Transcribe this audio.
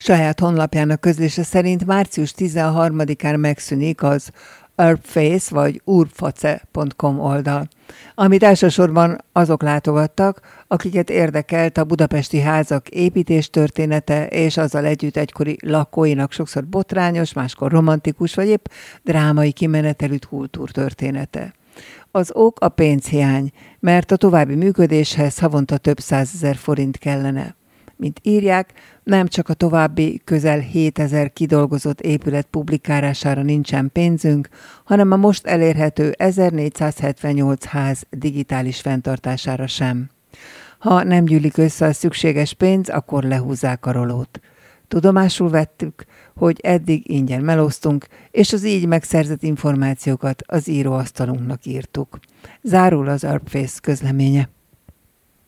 saját honlapjának közlése szerint március 13-án megszűnik az urbface vagy urbface.com oldal, amit elsősorban azok látogattak, akiket érdekelt a budapesti házak építés története, és azzal együtt egykori lakóinak sokszor botrányos, máskor romantikus, vagy épp drámai kimenetelű kultúrtörténete. Az ok a pénzhiány, mert a további működéshez havonta több 100 000 forint kellene. Mint írják, nem csak a további közel 7000 kidolgozott épület publikálására nincsen pénzünk, hanem a most elérhető 1478 ház digitális fenntartására sem. Ha nem gyűlik össze a szükséges pénz, akkor lehúzzák a rolót. Tudomásul vettük, hogy eddig ingyen melóztunk, és az így megszerzett információkat az íróasztalunknak írtuk. Zárul az Urbface közleménye.